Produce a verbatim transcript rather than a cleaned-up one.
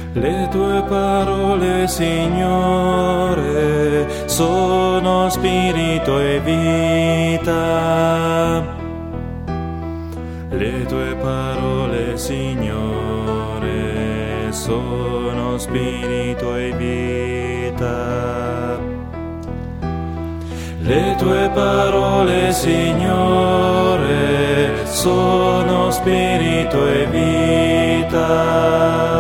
Le tue parole, Signore, sono spirito e vita. Le tue parole, Signore, sono spirito e vita. Le tue parole, Signore, sono spirito e vita.